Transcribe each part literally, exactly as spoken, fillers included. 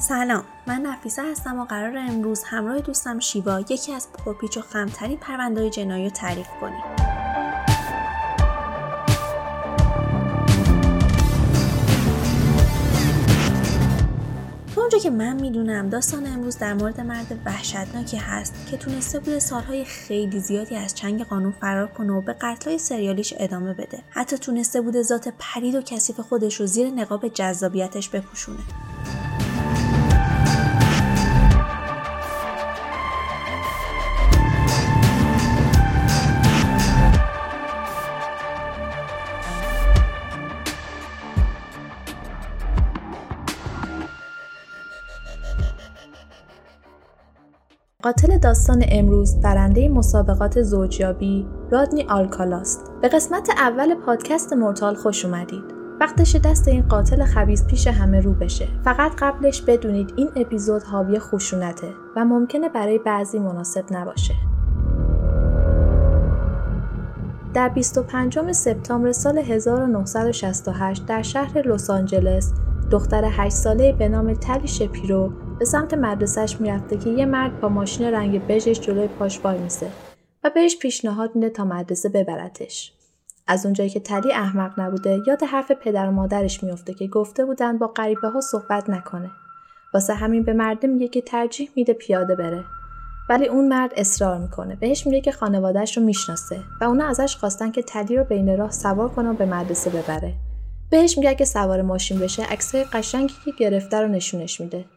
سلام، من نفیسه هستم و قراره امروز همراه دوستم شیوا یکی از پرپیچ و خم‌ترین پرونده‌های جنایی رو تعریف کنیم. اونجا که من میدونم داستان امروز در مورد مرد وحشتناکی هست که تونسته بوده سالهای خیلی زیادی از چنگ قانون فرار کنه و به قتل‌های سریالیش ادامه بده. حتی تونسته بوده ذات پلید و کثیف خودش رو زیر نقاب جذابیتش بپوشونه. قاتل داستان امروز برنده مسابقات زوجیابی رادنی آلکالاست. به قسمت اول پادکست مورتال خوش اومدید. وقتش دست این قاتل خبیث پیش همه رو بشه. فقط قبلش بدونید این اپیزود حاوی خشونته و ممکنه برای بعضی مناسب نباشه. در بیست و پنجم سپتامبر سال هزار و نهصد و شصت و هشت در شهر لس آنجلس دختر هشت ساله‌ای به نام تالی شپیرو به سمت مدرسه‌اش میرفته که یه مرد با ماشین رنگ بژش جلوی پاش وای میسه و بهش پیشنهاد میده تا مدرسه ببرتش. از اونجایی که تالی احمق نبوده یاد حرف پدر و مادرش میفته که گفته بودن با غریبه‌ها صحبت نکنه. واسه همین به مرد میگه که ترجیح میده پیاده بره. ولی اون مرد اصرار میکنه. بهش میگه که خانواده‌اش رو میشناسه و اونا ازش خواستن که تالی رو بین راه سوار کنه و به مدرسه ببره. بهش میگه که سوار ماشین بشه عکسای قشنگی که گرفته رو نشونش میده.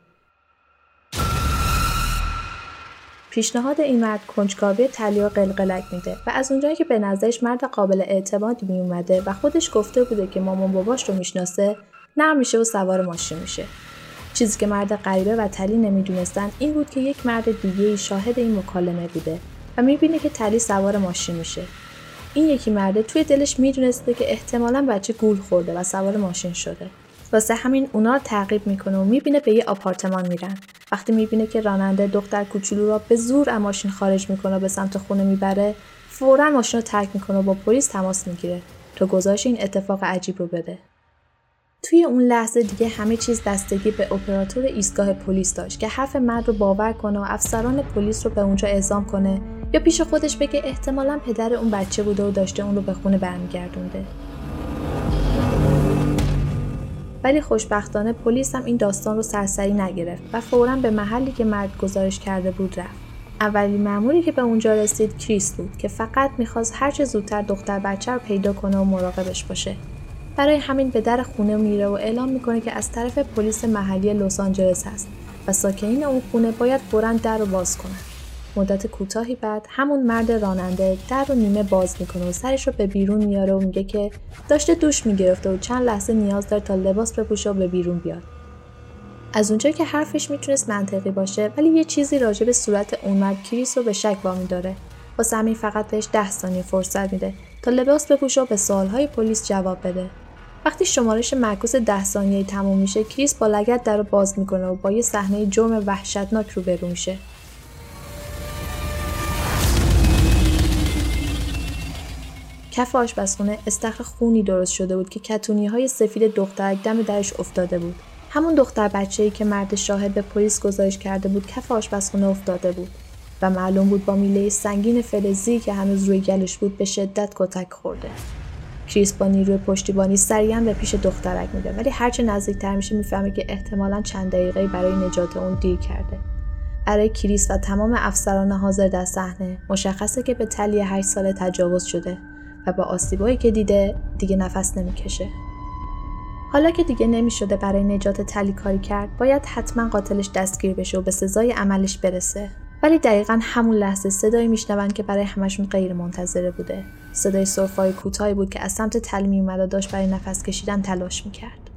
پیشنهاد این مرد کنجکاوی تالی رو قلقلک میده و از اونجایی که به نظرش مرد قابل اعتمادی می اومده و خودش گفته بوده که مامان باباش رو میشناسه، نرم میشه و سوار ماشین میشه. چیزی که مرد غریبه و تالی نمیدونستن این بود که یک مرد دیگه‌ای شاهد این مکالمه بوده و میبینه که تالی سوار ماشین میشه. این یکی مرد توی دلش میدونسته که احتمالاً بچه گول خورده و سوار ماشین شده. واسه همین اونا رو تعقیب میکنه و میبینه به یه آپارتمان میرن. وقتی میبینه که راننده دختر کوچولو را به زور از ماشین خارج میکنه و به سمت خونه میبره، فوراً ماشین رو ترک میکنه و با پلیس تماس میگیره تا گزارش این اتفاق عجیب رو بده. توی اون لحظه دیگه همه چیز بستگی به اپراتور ایستگاه پلیس داشت که حرف مرد رو باور کنه و افسران پلیس رو به اونجا اعزام کنه یا پیش خودش بگه احتمالاً پدر اون بچه بوده و داشته اون رو به خونه برمیگردونده. ولی خوشبختانه پلیس هم این داستان رو سرسری نگرفت و فوراً به محلی که مرد گزارش کرده بود رفت. اولین مأموری که به اونجا رسید کریس بود که فقط می‌خواست هر چه زودتر دختر بچه رو پیدا کنه و مراقبش باشه. برای همین به در خونه میره و اعلام میکنه که از طرف پلیس محلی لس آنجلس هست و ساکنین اون خونه باید فوراً در رو باز کنن. مدت کوتاهی بعد همون مرد راننده در رو نیمه باز میکنه و سرش رو به بیرون میاره و میگه که داشته دوش میگرفته و چند لحظه نیاز داره تا لباس بپوشه و به بیرون بیاد. از اونجایی که حرفش میتونست منطقی باشه ولی یه چیزی راجع به صورت اون مرد کریس رو به شک وامی داره. واسه همین فقط بهش ده ثانیه فرصت میده تا لباس بپوشه و به سوالهای پلیس جواب بده. وقتی شمارش معکوس ده ثانیه‌ای تموم میشه کریس با لگد در رو باز میکنه و با یه صحنه جرم وحشتناک روبرو میشه. کف آشپزخونه استخر خونی درست شده بود که کتونی‌های سفید دخترک دم درش افتاده بود. همون دختر بچه‌ای که مرد شاهد به پلیس گزارش کرده بود کف آشپزخونه افتاده بود و معلوم بود با میله سنگین فلزی که هنوز روی گلوش بود به شدت کتک خورده. کریس با نیروی پشتیبانی سریعا به پیش دخترک میره ولی هرچه نزدیکتر میشه میفهمه که احتمالاً چند دقیقه‌ای برای نجات اون دیر کرده. برای کریس و تمام افسران حاضر در صحنه مشخصه که به تالی هشت ساله تجاوز شده و با آسیبایی که دیده دیگه نفس نمیکشه. حالا که دیگه نمیشده برای نجات تالی کاری کرد باید حتما قاتلش دستگیر بشه و به سزای عملش برسه. ولی دقیقاً همون لحظه صدایی میشنون که برای همشون غیر منتظره بوده. صدای سرفای کوتاهی بود که از سمت تالی میومد و داشت برای نفس کشیدن تلاش میکرد.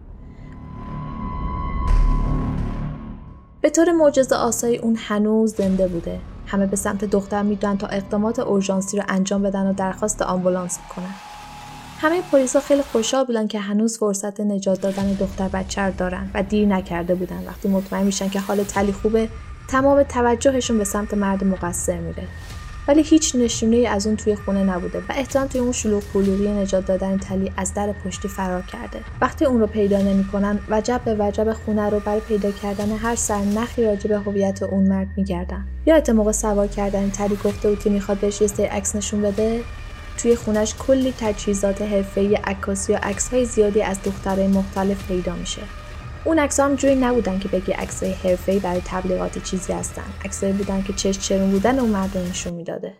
به طور معجزه آسایی اون هنوز زنده بوده. همه به سمت دختر میدونن تا اقدامات اورژانسی رو انجام بدن و درخواست آمبولانس کنن. همه پلیسا خیلی خوشحال بودن که هنوز فرصت نجات دادن دختر بچه رو دارن و دیر نکرده بودن. وقتی مطمئن میشن که حال تالی خوبه تمام توجهشون به سمت مرد مقصر میره. ولی هیچ نشونه‌ای از اون توی خونه نبوده و احتمالاً توی اون شلوغ بلوغی نجات دادن تلی از در پشتی فرار کرده. وقتی اون رو پیدا نمی‌کنن، وجب به وجب خونه رو برای پیدا کردن هر سرنخی راجع به هویت اون مرد می‌گردن. یادت موقع سوار کردن تلی گفته بود که می‌خواد بهش یه سری عکس نشون بده؟ توی خونش کلی تجهیزات حرفه‌ای عکاسی و عکس‌های زیادی از دخترای مختلف پیدا میشه. اون عکس‌ها هم جوری نبودن که بگی عکسای حرفه‌ای برای تبلیغات چیزی هستن. عکسایی بودن که چشم چرون بودن اون مرد رو نشون میداده.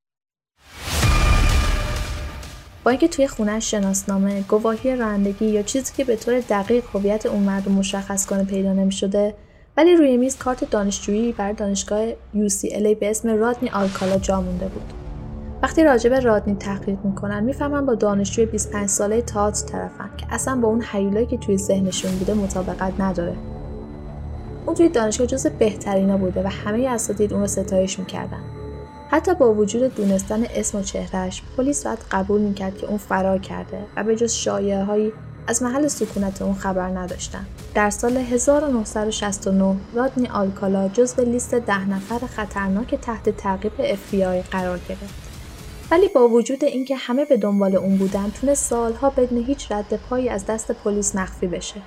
با اینکه توی خونه‌اش شناسنامه، گواهی رانندگی یا چیزی که به طور دقیق هویت اون مرد رو مشخص کنه پیدا نمی‌شده، ولی روی میز کارت دانشجویی برای دانشگاه یو سی ال ای به اسم رادنی آلکالا جا مونده بود. وقتی راجع به رادنی تحقیق میکنن میفهمن با دانشجوی بیست و پنج ساله تئاتر طرفن که اصلا با اون هیولایی که توی ذهنشون بوده مطابقت نداره. اون توی دانشگاه جز بهترینا بوده و همه اساتید اون رو ستایش میکردن. حتی با وجود دونستن اسم و چهرهش، پلیس باید قبول میکرد که اون فرار کرده و به جز شایعه‌هایی از محل سکونت اون خبر نداشتن. در سال هزار و نهصد و شصت و نه رادنی آلکالا جزو لیست ده نفر خطرناک تحت تعقیب اف بی آی قرار گرفت. ولی با وجود اینکه همه به دنبال اون بودن، تونست سالها بدون هیچ رد پایی از دست پلیس مخفی بشه.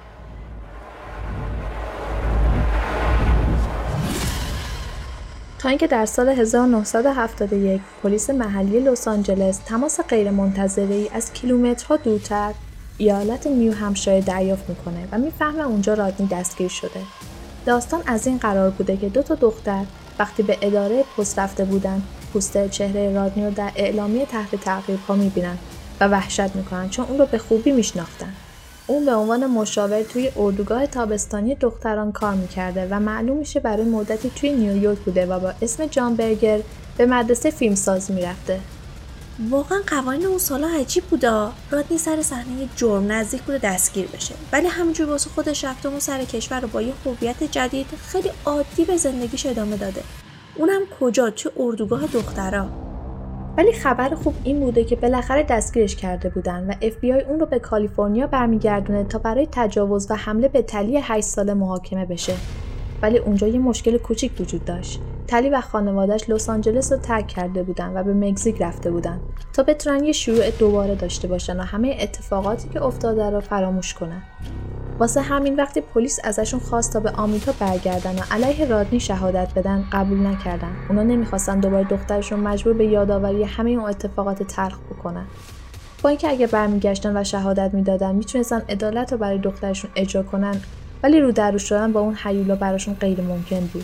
تا اینکه در سال هزار و نهصد و هفتاد و یک پلیس محلی لس آنجلس تماس غیرمنتظره‌ای از کیلومترها دورتر ایالت نیو همشایر دریافت میکنه و میفهمه اونجا رادنی دستگیر شده. داستان از این قرار بوده که دو تا دختر وقتی به اداره پست رفته بودن، پوستر چهره رادنی رو در اعلامیه تحت تعقیب ها میبینن و وحشت میکنن چون اون رو به خوبی میشناختن. اون به عنوان مشاور توی اردوگاه تابستانی دختران کار میکرده و معلوم میشه برای مدتی توی نیویورک بوده و با اسم جان برگر به مدرسه فیلمسازی میرفته. واقعا قوانین اون سالا عجیب بوده. رادنی سر صحنه جرم نزدیک بوده دستگیر بشه، ولی همونجوری واسه خودش رفته اون سر کشور رو با یه هویت جدید خیلی عادی به زندگیش ادامه داده. اونم کجا؟ توی اردوگاه دخترا. ولی خبر خوب این بوده که بالاخره دستگیرش کرده بودن و اف بی آی اون رو به کالیفرنیا برمیگردونه تا برای تجاوز و حمله به تلی هشت ساله محاکمه بشه. ولی اونجا یه مشکل کوچیک وجود داشت. تلی و خانواده‌اش لس آنجلس رو ترک کرده بودن و به مکزیک رفته بودن تا بتونن یه شروع دوباره داشته باشن و همه اتفاقاتی که افتاده رو فراموش کنن. واسه همین وقتی پلیس ازشون خواست تا به آمریکا برگردن و علیه رادنی شهادت بدن، قبول نکردن. اونا نمیخواستن دوباره دخترشون مجبور به یادآوری همه اون اتفاقات تلخ بکنن. با اینکه اگه برمیگشتن و شهادت میدادن میتونستن عدالت رو برای دخترشون اجرا کنن، ولی رو در رو شدن با اون هیولا براشون غیر ممکن بود.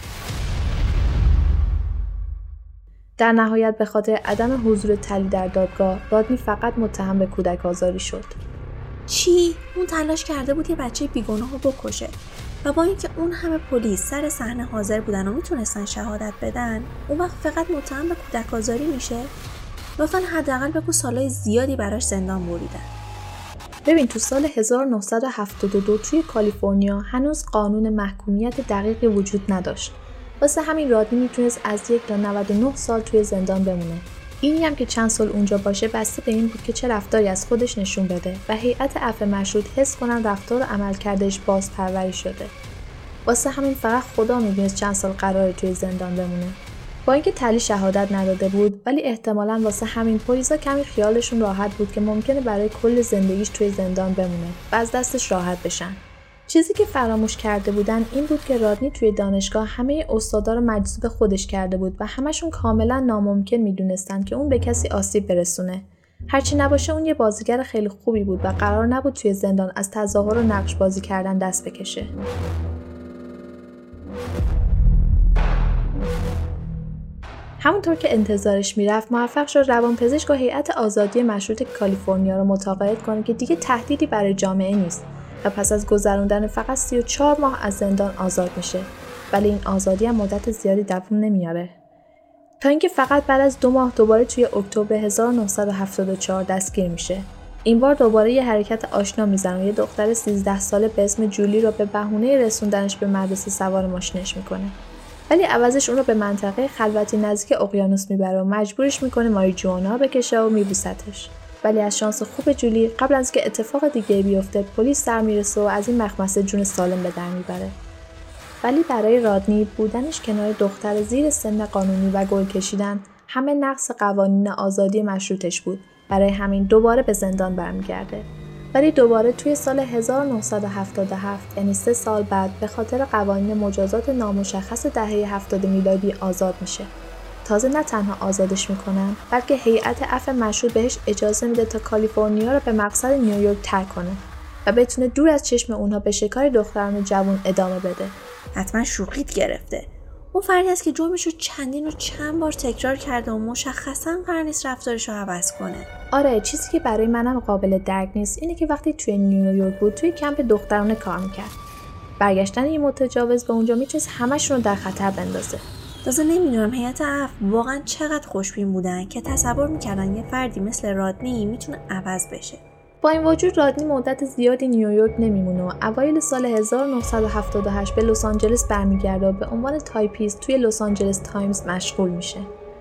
در نهایت به خاطر عدم حضور تلی در دادگاه، رادنی فقط متهم به کودک آزاری شد. چی؟ اون تلاش کرده بود یه بچه بیگناه رو بکشه و با اینکه اون همه پلیس سر صحنه حاضر بودن و میتونستن شهادت بدن، اون وقت فقط متهم به کودک آزاری میشه؟ لطفاً حداقل بگو سالای زیادی براش زندان بریدن. ببین تو سال هزار و نهصد و هفتاد و دو توی کالیفرنیا هنوز قانون محکومیت دقیقی وجود نداشت. واسه همین رادنی میتونست از یک تا نود و نه سال توی زندان بمونه. اینی هم که چند سال اونجا باشه بسته به این بود که چه رفتاری از خودش نشون بده و هیئت عفو مشروط حس کنن رفتار و عملکردش بازپروری شده. واسه همین فقط خدا میدونست چند سال قراره توی زندان بمونه. با اینکه تلی شهادت نداده بود، ولی احتمالاً واسه همین پلیسا کمی خیالشون راحت بود که ممکنه برای کل زندگیش توی زندان بمونه و از دستش راحت بشن. چیزی که فراموش کرده بودن این بود که رادنی توی دانشگاه همه استادا رو مجذوب خودش کرده بود و همشون کاملا ناممکن میدونستن که اون به کسی آسیب برسونه. هرچی نباشه اون یه بازیگر خیلی خوبی بود و قرار نبود توی زندان از تظاهر و نقش بازی کردن دست بکشه. همونطور که انتظارش میرفت موفق شد روانپزشک و هیئت آزادی مشروط کالیفرنیا رو متقاعد کنه که دیگه تهدیدی برای جامعه نیست و پس از گذروندن فقط سی و چهار ماه از زندان آزاد میشه. ولی این آزادی هم مدت زیادی دوام نمیاره. تا اینکه فقط بعد از دو ماه دوباره توی اکتبر هزار و نهصد و هفتاد و چهار دستگیر میشه. این بار دوباره یه حرکت آشنا میزنه و یه دختر سیزده ساله به اسم جولی رو به بهونه رسوندنش به مدرسه سوار ماشینش میکنه. ولی عوضش اون رو به منطقه خلوتی نزدیک اقیانوس میبره و مجبورش میکنه ماریجوانا بکشه و میبوستش. ولی از شانس خوب جولی قبل از که اتفاق دیگه بیفته پلیس سر میرسه و از این مخمسه جون سالم به در میبره. ولی برای رادنی بودنش کنار دختر زیر سن قانونی و گل کشیدن همه نقض قوانین آزادی مشروطش بود. برای همین دوباره به زندان برمیگرده. ولی دوباره توی سال هزار و نهصد و هفتاد و هفت یعنی سه سال بعد به خاطر قوانین مجازات نامشخص دهه هفتاد میلادی آزاد میشه. تازه نه تنها آزادش میکنن بلکه هیئت عفو مشروط بهش اجازه میده تا کالیفرنیا رو به مقصد نیویورک ترک کنه و بتونه دور از چشم اونها به شکار دختران جوان ادامه بده. حتما شوخیت گرفته. اون فردی است که جرمش رو چندین و چند بار تکرار کرده و مشخصاً قرار نیست رفتارش رو عوض کنه. آره، چیزی که برای منم قابل درک نیست اینه که وقتی توی نیویورک بود توی کمپ دخترانه کار میکرد. برگشتن یه متجاوز به اونجا میتونست همشون رو در خطر بندازه. تازه نمیدونم هیئت عفو واقعا چقدر خوشبین بودن که تصور میکردن یه فردی مثل رادنی میتونه عوض بشه. با این وجود رادنی مدت زیادی نیویورک نمیمونه و اوایل سال هزار و نهصد و هفتاد و هشت به لس آنجلس برمیگرده و به عنوان تایپیست توی لس آنجلس تایمز مشغول میشه.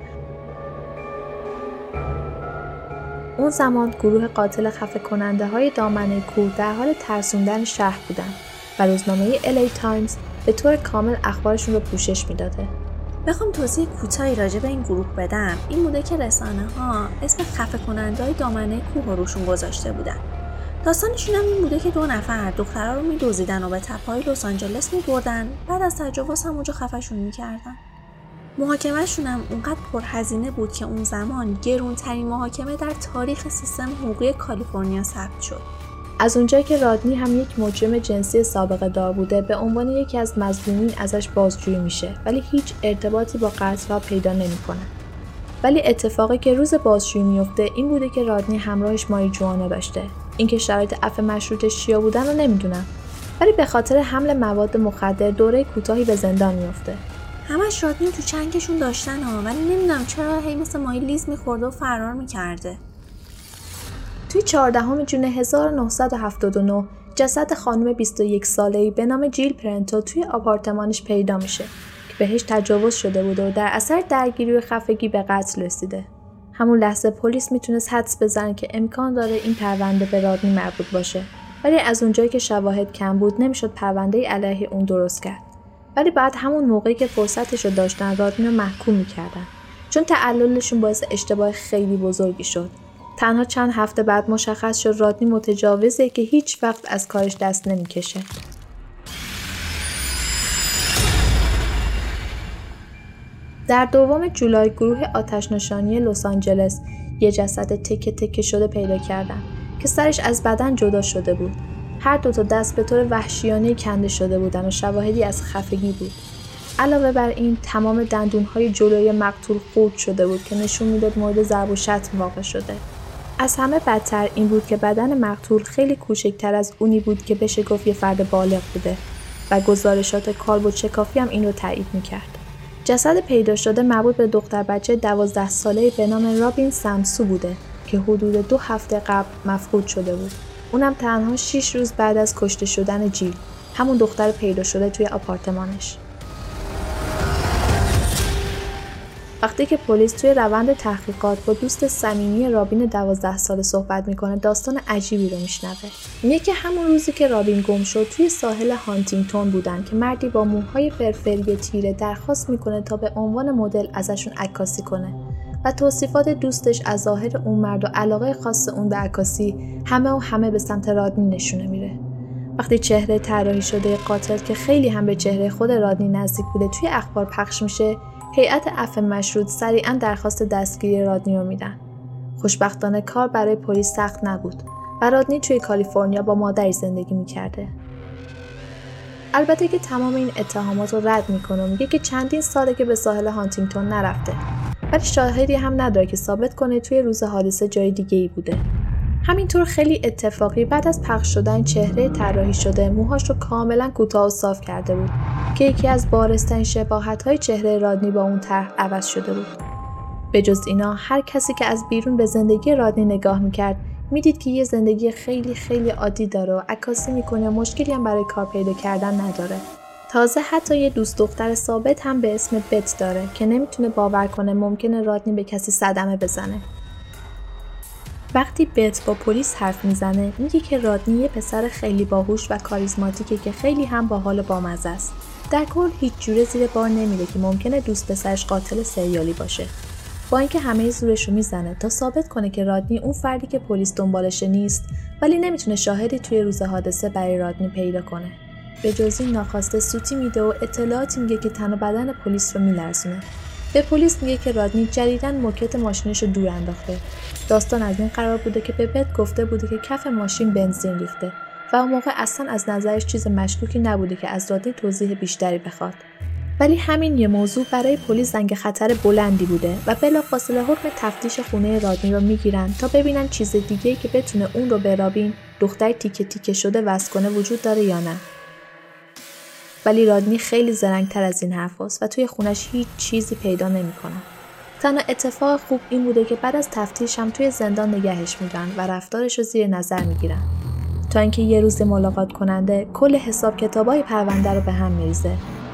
اون زمان گروه قاتل خفه کننده های دامنه کوه در حال ترسوندن شهر بودن و روزنامه ال ای تایمز به طور کامل اخبارشون رو پوشش میداده. بخوام توضیح کوتاهی راجع به این گروه بدم، این بوده که رسانه ها اسم خفه کننده های دامنه کوه رو روشون گذاشته بودن. داستانشون هم این بوده که دو نفر دخترها رو میدزدیدن و به تپه‌های لس آنجلس میبردن، بعد از تجاوز همونجا خفه‌شون میکردن. محاکمه‌شون هم اونقدر پرهزینه بود که اون زمان گرونترین محاکمه در تاریخ سیستم حقوقی کالیفرنیا ثبت شد. از اونجایی که رادنی هم یک مجرم جنسی سابقه دار بوده به عنوان یکی از مظلومین ازش بازجویی میشه ولی هیچ ارتباطی با قتل‌ها پیدا نمیکنه. ولی اتفاقی که روز بازجویی میفته این بوده که رادنی همراهش ماریجوانا داشته. اینکه شرایط عفو مشروطش چیا بودن رو نمیدونم ولی به خاطر حمل مواد مخدر دوره کوتاهی به زندان میفته. همش رادنی تو چنگشون داشتن ها، ولی نمیدونم چرا هی مثل ماهی لیز میخورده و فرار میکرده. توی چهاردهم ژوئن هزار و نهصد و هفتاد و نه جسد خانم بیست و یک ساله‌ای به نام جیل پرنتو توی آپارتمانش پیدا میشه که بهش تجاوز شده بود و در اثر درگیری و خفگی به قتل رسیده. همون لحظه پلیس میتونست حدس بزنه که امکان داره این پرونده به رادنی مربوط باشه ولی از اونجایی که شواهد کم بود نمیشد پرونده علیه اون درست کرد. ولی بعد همون موقعی که فرصتش رو داشتن رادنی رو محکوم میکردن چون تعللشون باعث اشتباه خیلی بزرگی شد. تنها چند هفته بعد مشخص شد رادنی متجاوزه که هیچ وقت از کارش دست نمیکشه. در دوم جولای گروه آتش‌نشانی لس آنجلس یه جسد تکه تکه شده پیدا کردن که سرش از بدن جدا شده بود. هر دو تا دست به طور وحشیانه کنده شده بودن و شواهدی از خفگی بود. علاوه بر این تمام دندون‌های جلوی مقتول خورد شده بود که نشون میداد مورد ضرب و شتم واقع شده. از همه بدتر این بود که بدن مقتول خیلی کوچکتر از اونی بود که بشه گفت یه فرد بالغ بوده و گزارشات کالبد شکافی هم این رو تایید میکرد. جسد پیدا شده مربوط به دختر بچه دوازده ساله‌ای به نام رابین سمسو بوده که حدود دو هفته قبل مفقود شده بود. اونم تنها شش روز بعد از کشته شدن جیل، همون دختر پیدا شده توی آپارتمانش. وقتی که پلیس توی روند تحقیقات با دوست صمیمی رابین دوازده ساله صحبت میکنه داستان عجیبی رو میشنوه. میگه که همون روزی که رابین گم شد توی ساحل هانتینگتون بودن که مردی با موهای فرفری تیره درخواست میکنه تا به عنوان مدل ازشون عکاسی کنه و توصیفات دوستش از ظاهر اون مرد و علاقه خاص اون به عکاسی همه و همه به سمت رادنی نشونه میره. وقتی چهره طراحی شده قاتل که خیلی هم به چهره خود رادنی نزدیک بوده توی اخبار پخش میشه، هیئت عفو مشروط سریعا درخواست دستگیری رادنی رو میدن. خوشبختانه کار برای پلیس سخت نبود و رادنی توی کالیفرنیا با مادری زندگی میکرده. البته که تمام این اتهامات رو رد میکنه و میگه که چندین ساله که به ساحل هانتینگتون نرفته، ولی شاهدی هم نداره که ثابت کنه توی روز حادثه جای دیگه‌ای بوده. همینطور خیلی اتفاقی بعد از پخش شدن چهره طراحی شده موهاش رو کاملا کوتاه و صاف کرده بود که یکی از بارزترین شباهت‌های چهره رادنی با اون طرح عوض شده بود. به جز اینا هر کسی که از بیرون به زندگی رادنی نگاه میکرد میدید که یه زندگی خیلی خیلی عادی داره و عکاسی میکنه و مشکلی هم برای کار پیدا کردن نداره. تازه حتی یه دوست دختر ثابت هم به اسم بت داره که نمیتونه باور کنه ممکنه رادنی به کسی صدمه بزنه. وقتی بت با پلیس حرف میزنه میگه که رادنی یه پسر خیلی باهوش و کاریزماتیکه که خیلی هم باحال و بامزه است. در کل هیچ جوره زیر بار نمیره که ممکنه دوست پسرش قاتل سریالی باشه. با اینکه همه زورش رو میزنه تا ثابت کنه که رادنی اون فردی که پلیس دنبالش نیست، ولی نمیتونه شاهدی توی روز حادثه برای رادنی پیدا کنه. به جز این ناخواسته سوتی میده و اطلاعاتی میگه که تن و بدن پلیس رو میلرزونه. به پلیس میگه که رادنی جدیداً موکت ماشینش رو دور انداخته. داستان از این قرار بوده که به بت گفته بوده که کف ماشین بنزین ریخته و اون موقع اصلا از نظرش چیز مشکوکی نبوده که از رادنی توضیح بیشتری بخواد. ولی همین یه موضوع برای پلیس زنگ خطر بلندی بوده و بلافاصله حکم تفتیش خونه رادنی رو میگیرن تا ببینن چیز دیگه‌ای که بتونه اون رو به رابین، دختر تیکه تیکه شده، وصل کنه وجود داره یا نه. ولی رادنی خیلی زرنگ‌تر از این حرفاست و توی خونش هیچ چیزی پیدا نمی‌کنن. تنها اتفاق خوب این بوده که بعد از تفتیش هم توی زندان نگهش می‌دارن و رفتارش رو زیر نظر می‌گیرن. تا اینکه یه روز ملاقات کننده کل حساب کتابای پرونده رو به هم می‌ریزه.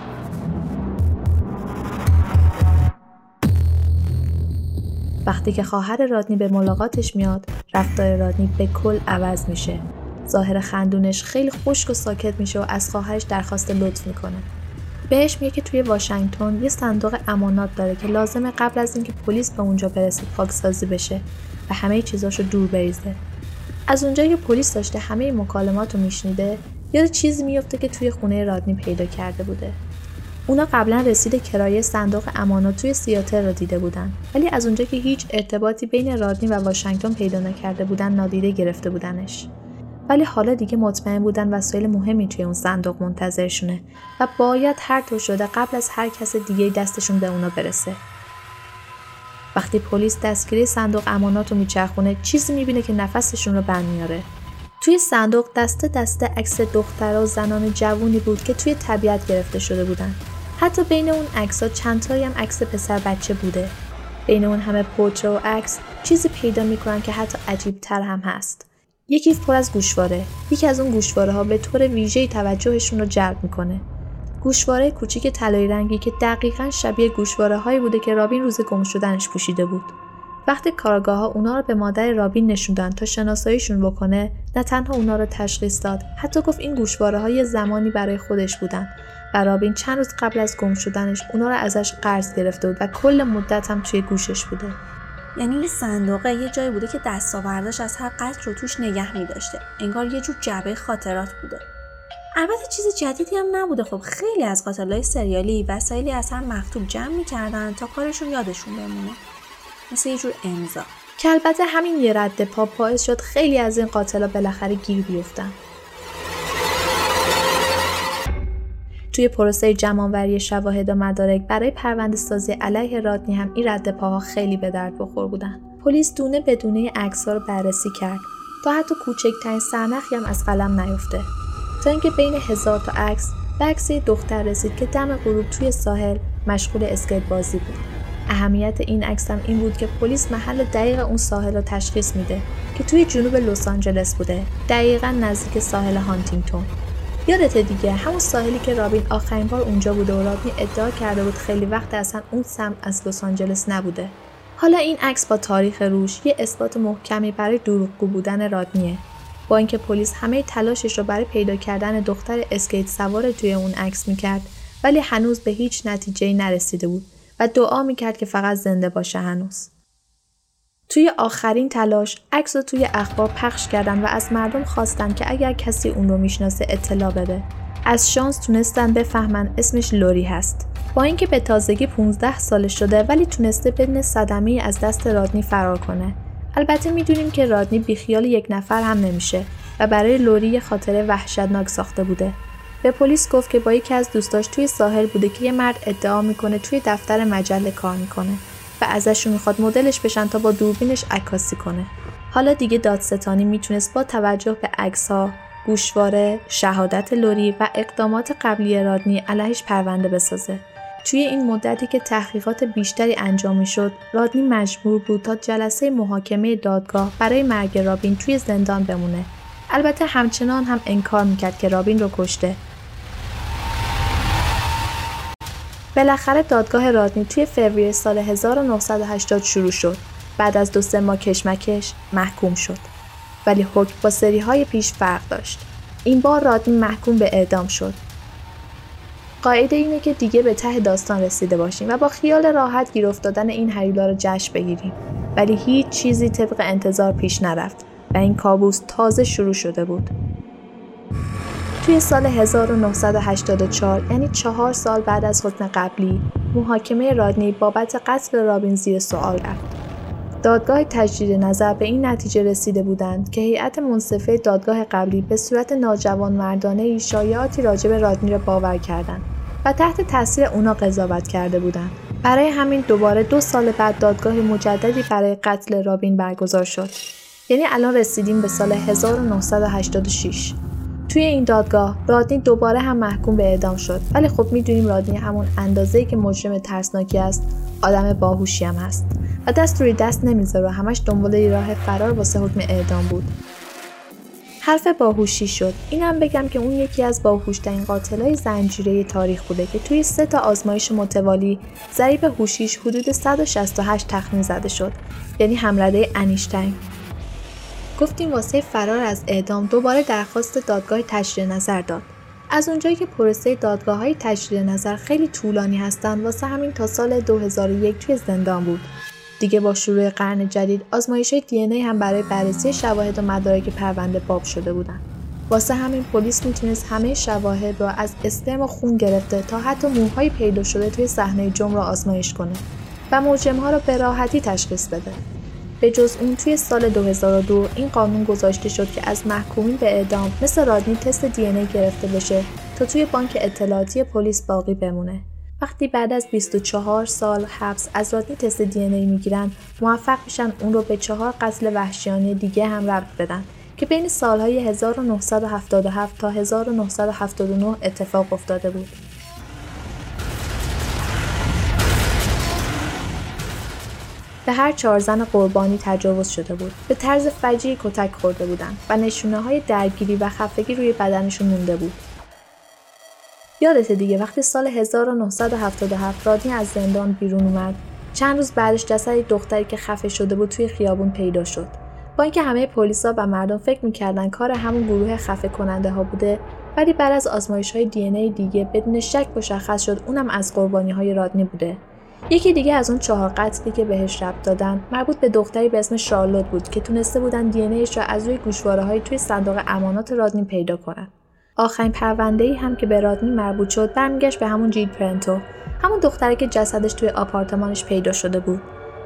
وقتی که خواهر رادنی به ملاقاتش میاد، رفتار رادنی به کل عوض میشه. ظاهر خندونش خیلی خشک و ساکت میشه و از خواهرش درخواست لطف میکنه. بهش میگه که توی واشنگتن یه صندوق امانات داره که لازمه قبل از اینکه پلیس به اونجا برسه پاکسازی بشه و همه چیزاشو دور بریزه. از اونجایی که پلیس داشته همه مکالمات رو میشنیده، یاد چیزی میفته که توی خونه رادنی پیدا کرده بوده. اونا قبلا رسید کرایه صندوق امانات توی سیاتل رو دیده بودن، ولی از اونجا که هیچ ارتباطی بین رادنی و واشنگتن پیدا نکرده بودن نادیده گرفته بودنش. ولی حالا دیگه مطمئن بودن وسایل مهمی توی اون صندوق منتظرشونه و باید هر طور شده قبل از هر کس دیگه دستشون به اونا برسه. وقتی پلیس دستگیری صندوق امانات رو میچرخونه، چیزی میبینه که نفسشون رو بند میاره. توی صندوق دسته دسته عکس دخترها و زنان جوونی بود که توی طبیعت گرفته شده بودن. حتی بین اون عکس‌ها چند تایی هم عکس پسر بچه بوده. بین اون همه پورتره و عکس چیزی پیدا میکنن که حتی عجیب‌تر هم هست. یکی پر از گوشواره. یکی از اون گوشواره‌ها به طور ویژه‌ای توجهشون رو جلب میکنه. گوشواره کوچیک طلایی رنگی که دقیقاً شبیه گوشواره‌هایی بوده که رابین روز گم شدنش پوشیده بود. وقتی کارآگاه‌ها اونا رو به مادر رابین نشوندن تا شناساییشون بکنه، نه تنها اونا رو تشخیص داد، حتی گفت این گوشواره‌ها یه زمانی برای خودش بودن و رابین چند روز قبل از گم شدنش اونا رو ازش قرض گرفته بود و کل مدت هم توی گوشش بوده. یعنی این صندوقه یه جایی بوده که دستاوردش از هر قتل رو توش نگه می‌داشته. انگار یه جور جعبه خاطرات بوده. البته چیز جدیدی هم نبوده. خب خیلی از قاتلای سریالی وسایلی از هر مکتوب جمع می‌کردن تا کارشون یادشون بمونه. مثل یه جور امضا. که البته همین یه رد پا باعث شد خیلی از این قاتلا بالاخره گیر بیفتن. توی پروسه جمع‌آوری شواهد و مدارک برای پرونده‌سازی علیه رادنی هم این رد پاها خیلی به درد بخور بودن. پلیس دونه بدونه عکس‌ها رو بررسی کرد تا حتی کوچکترین سرنخی هم از قلم نیفته. تا اینکه بین هزار تا عکس به عکس دختر رسید که دم غروب توی ساحل مشغول اسکیت بازی بود. اهمیت این عکس هم این بود که پلیس محل دقیق اون ساحل رو تشخیص میده که توی جنوب لس آنجلس بوده، دقیقاً نزدیک ساحل هانتینگتون. یادته دیگه همون ساحلی که رابین آخرین بار اونجا بوده و رابین ادعا کرده بود خیلی وقت اصلا اون سمت از لس آنجلس نبوده. حالا این عکس با تاریخ روش یه اثبات محکمی برای دروغگو بودن رادنیه. با اینکه پلیس همه تلاشش رو برای پیدا کردن دختر اسکیت سوار توی اون عکس میکرد، ولی هنوز به هیچ نتیجه‌ای نرسیده بود و دعا میکرد که فقط زنده باشه هنوز. توی آخرین تلاش عکس رو توی اخبار پخش کردن و از مردم خواستن که اگر کسی اون رو میشناسه اطلاع بده. از شانس تونستن بفهمن اسمش لوری هست. با اینکه به تازگی پانزده سالش شده، ولی تونسته بدون صدمه از دست رادنی فرار کنه. البته میدونیم که رادنی بیخیال یک نفر هم نمیشه و برای لوری یه خاطره وحشتناک ساخته بوده. به پلیس گفت که با یکی از دوستاش توی ساحل بوده که یه مرد ادعا میکنه توی دفتر مجله کار میکنه و ازشون میخواد مدلش بشن تا با دوربینش عکاسی کنه. حالا دیگه دادستانی میتونست با توجه به عکس‌ها، گوشواره، شهادت لوری و اقدامات قبلی رادنی علیهش پرونده بسازه. توی این مدتی که تحقیقات بیشتری انجام میشد، رادنی مجبور بود تا جلسه محاکمه دادگاه برای مرگ رابین توی زندان بمونه. البته همچنان هم انکار میکرد که رابین رو کشته. بالاخره دادگاه رادنی توی فوریه سال هزار و نهصد و هشتاد شروع شد. بعد از دو سه ماه کشمکش محکوم شد. ولی حکم با سری‌های پیش فرق داشت. این بار رادنی محکوم به اعدام شد. قاعده اینه که دیگه به ته داستان رسیده باشیم و با خیال راحت گیر افتادن این هیولا رو جشن بگیریم. ولی هیچ چیزی طبق انتظار پیش نرفت و این کابوس تازه شروع شده بود. توی سال هزار و نهصد و هشتاد و چهار، یعنی چهار سال بعد از حکم قبلی، محاکمه رادنی بابت قتل رابین زیر سوال رفت. دادگاه تجدید نظر به این نتیجه رسیده بودند که هیئت منصفه دادگاه قبلی به صورت ناجوانمردانه‌ای شایعاتی راجع به رادنی را باور کردند و تحت تاثیر اونا قضاوت کرده بودند. برای همین دوباره دو سال بعد دادگاه مجددی برای قتل رابین برگزار شد. یعنی الان رسیدیم به سال هزار و نهصد و هشتاد و شش. توی این دادگاه رادنی دوباره هم محکوم به اعدام شد، ولی خب میدونیم رادنی همون اندازه‌ای که مجرم ترسناکی است، آدم باهوشی هم هست و دست روی دست نمیذاره و همش دنبال راه فرار واسه حکم اعدام بود. حرف باهوشی شد. اینم بگم که اون یکی از باهوش‌ترین قاتلای زنجیره تاریخ بوده که توی سه تا آزمایش متوالی ضریب هوشیش حدود صد و شصت و هشت تخمین زده شد، یعنی همرده انیشتین. گفتیم واسه فرار از اعدام دوباره درخواست دادگاه تجدید نظر داد. از اونجایی که پروسه دادگاه‌های تجدید نظر خیلی طولانی هستن، واسه همین تا سال دو هزار و یک توی زندان بود. دیگه با شروع قرن جدید آزمایش‌های دی ان ای هم برای بررسی شواهد و مدارک پرونده باب شده بودن. واسه همین پلیس میتونست همه شواهد رو از اسپرم و خون گرفته تا حتی موهای پیدا شده توی صحنه جرم رو آزمایش کنه و مجرم‌ها رو به راحتی تشخیص بده. به جز اون توی سال دو هزار و دو این قانون گذاشته شد که از محکومین به اعدام مثل رادنی تست دی ان ای گرفته بشه تا توی بانک اطلاعاتی پلیس باقی بمونه. وقتی بعد از بیست و چهار سال حبس از رادنی تست دی ان ای میگیرن، موفق میشن اون رو به چهار قتل وحشیانه دیگه هم ربط بدن که بین سالهای هزار و نهصد و هفتاد و هفت تا هزار و نهصد و هفتاد و نه اتفاق افتاده بود. به هر چهار زن قربانی تجاوز شده بود. به طرز فجیعی کتک خورده بودن و نشونه‌های درگیری و خفگی روی بدنشون مونده بود. یادته دیگه وقتی سال هزار و نهصد و هفتاد و هفت رادنی از زندان بیرون اومد، چند روز بعدش جسد دختری که خفه شده بود توی خیابون پیدا شد. با اینکه همه پلیسا و مردم فکر می‌کردن کار همون گروه خفه کننده ها بوده، ولی بعد از آزمایش‌های دی ان ای دیگه بدون شک مشخص شد اونم از قربانی‌های رادنی بوده. یکی دیگه از اون چهار قتلی که بهش ربط دادن مربوط به دختری به اسم شارلوت بود که تونسته بودن دی ان ایش رو از روی گوشواره‌های توی صندوق امانات رادنی پیدا کنن. آخرین پرونده‌ای هم که به رادنی مربوط شد برمیگشت به همون جیل پرنتو، همون دختری که جسدش توی آپارتمانش پیدا شده بود.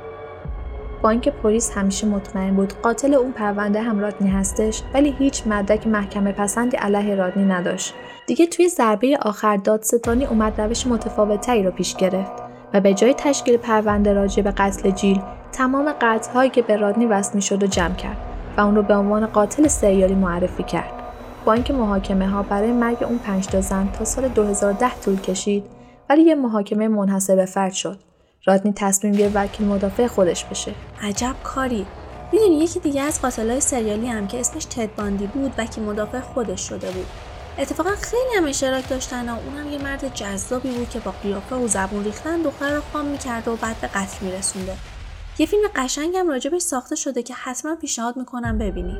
با اینکه پلیس همیشه مطمئن بود قاتل اون پرونده هم رادنی هستش، ولی هیچ مدرک محکمه پسندی علیه رادنی نداشت. دیگه توی ضربه آخر دادستانی اومد روش متفاوت‌تری رو پیش گرفت و به جای تشکیل پرونده راجع به قتل جیل، تمام قتل‌هایی که به رادنی وصل می‌شد رو جمع کرد و اون رو به عنوان قاتل سریالی معرفی کرد. با اینکه محاکمه‌ها برای مرگ اون پنج تا زن تا سال دو هزار و ده طول کشید، ولی یه محاکمه منحصر به فرد شد. رادنی تصمیم گرفت وکیل مدافع خودش بشه. عجب کاری. میدونی یکی دیگه از قاتلای سریالی هم که اسمش تد باندی بود وکیل مدافع خودش شده بود. اتفاقا خیلی هم اشتراک داشتن و اونم یه مرد جذابی بود که با قیافه و زبون ریختن دختر رو خام می‌کرد و بعد به قتل می‌رسونده. یه فیلم قشنگم راجبش ساخته شده که حتما پیشنهاد می‌کنم ببینی.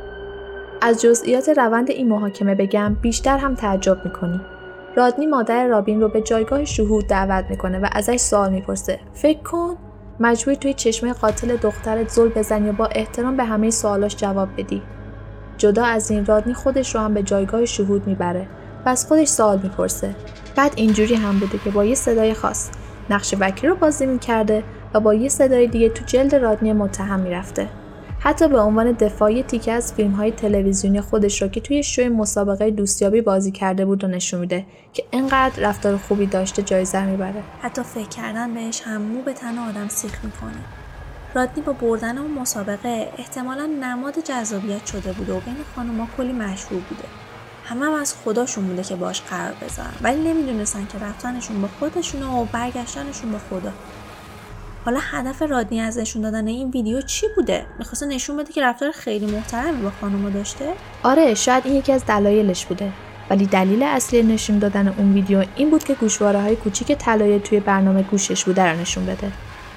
از جزئیات روند این محاکمه بگم بیشتر هم تعجب می‌کنی. رادنی مادر رابین رو به جایگاه شهود دعوت میکنه و ازش سوال میپرسه. فکر کن مجبوری توی چشمه قاتل دخترت زل بزنی و با احترام به همه سوالاش جواب بدی. جدا از این رادنی خودش رو هم به جایگاه شهود میبره و از خودش سوال میپرسه. بعد اینجوری هم بوده که با یه صدای خاص نقش وکیل رو بازی میکرده و با یه صدای دیگه تو جلد رادنی متهم میرفته. حتی به عنوان دفاعی تیکه از فیلم‌های تلویزیونی خودش رو که توی شوی مسابقه دوستیابی بازی کرده بود و نشون میده که اینقدر رفتار خوبی داشته جایزه میبره. حتی فکر کردن بهش هم مو به تن آدم سیخ میکنه. رادنی با بردن اون مسابقه احتمالاً نماد جذابیت شده بوده و بین خانوما کلی مشهور بوده. همه هم از خداشون بوده که باش قرار بذارن، ولی نمیدونستن که رفتنشون به خودشون و برگشتنشون به خدا. حالا هدف رادنی از نشون دادن این ویدیو چی بوده؟ می‌خواسته نشون بده که رفتار خیلی محترمی با خانوما داشته؟ آره، شاید این یکی از دلایلش بوده. ولی دلیل اصلی نشون دادن اون ویدیو این بود که گوشواره‌های کوچیک طلایی توی برنامه گوشش بوده رو نشون بده.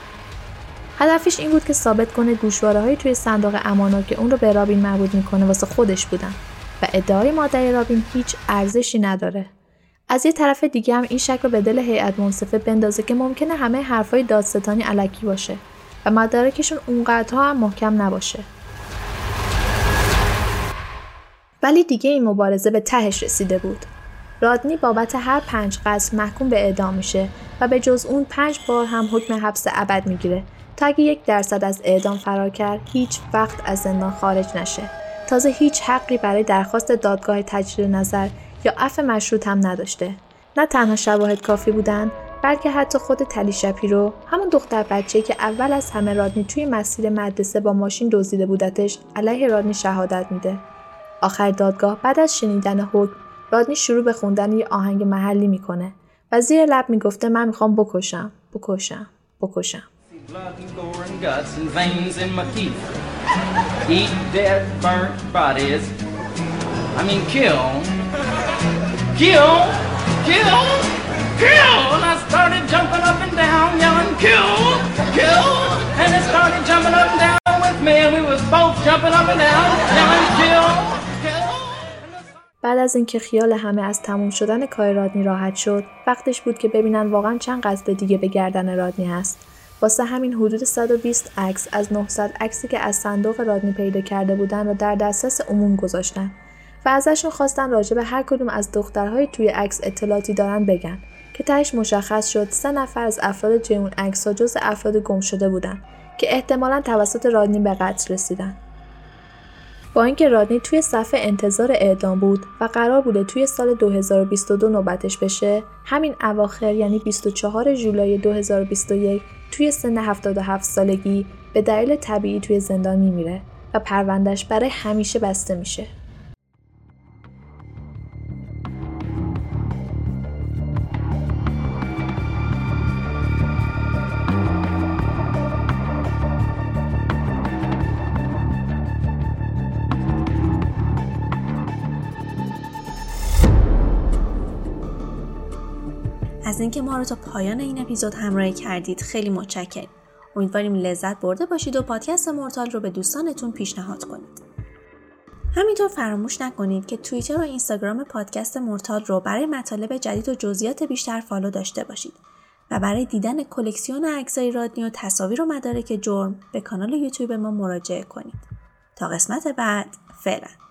هدفش این بود که ثابت کنه گوشواره‌های توی صندوق امانات که اون رو به رابین مربوط می‌کنه واسه خودش بودن و ادعای مادر رابین هیچ ارزشی نداره. از یه طرف دیگه هم این شک رو به دل هیئت منصفه بندازه که ممکنه همه حرفای دادستانی الکی باشه و مدارکشون اونقدرها هم محکم نباشه. ولی دیگه این مبارزه به تهش رسیده بود. رادنی بابت هر پنج قتل محکوم به اعدام میشه و به جز اون پنج بار هم حکم حبس ابد میگیره تا اگه یک درصد از اعدام فرار کرد هیچ وقت از زندان خارج نشه. تازه هیچ حقی برای درخواست دادگاه تجدید نظر یا عفو مشروط هم نداشته. نه تنها شواهد کافی بودن، بلکه حتی خود تلی شپیرو، همون دختر بچه‌ای که اول از همه رادنی توی مسیر مدرسه با ماشین دزدیده بودتش، علیه رادنی شهادت میده. آخر دادگاه بعد از شنیدن حکم، رادنی شروع به خوندن یه آهنگ محلی میکنه و زیر لب میگفته من میخوام بکشم، بکشم، بکشم. I mean kill, kill, kill, kill. And I started jumping up and down, yelling kill, kill. And it started jumping up and down with me, and we was both jumping up and down, yelling kill, kill. بعد از اینکه خیال همه از تموم شدن کار رادنی راحت شد، وقتش بود که ببینن واقعا چند قتل دیگه به گردن رادنی هست. واسه همین حدود صد و بیست عکس از نهصد عکسی که از صندوق رادنی پیدا کرده بودن رو در دسترس عموم گذاشتن و ازشون خواستن راجع به هر کدوم از دخترهای توی عکس اطلاعاتی دارن بگن که تهش مشخص شد سه نفر از افراد توی اون عکس‌ها جزو افراد گم شده بودن که احتمالاً توسط رادنی به قتل رسیدن. با اینکه رادنی توی صف انتظار اعدام بود و قرار بوده توی سال دو هزار و بیست و دو نوبتش بشه، همین اواخر یعنی بیست و چهارم ژولای دو هزار و بیست و یک توی سن هفتاد و هفت سالگی به دلیل طبیعی توی زندان میمیره و پروندهش برای همیشه بسته میشه. از اینکه ما رو تا پایان این اپیزود همراهی کردید خیلی متشکرم. امیدواریم لذت برده باشید و پادکست مورتال رو به دوستانتون پیشنهاد کنید. همینطور فراموش نکنید که توییتر و اینستاگرام پادکست مورتال رو برای مطالب جدید و جزئیات بیشتر فالو داشته باشید و برای دیدن کلکسیون عکسای رادنی و تصاویر و مدارک جرم به کانال یوتیوب ما مراجعه کنید. تا قسمت بعد، فعلا.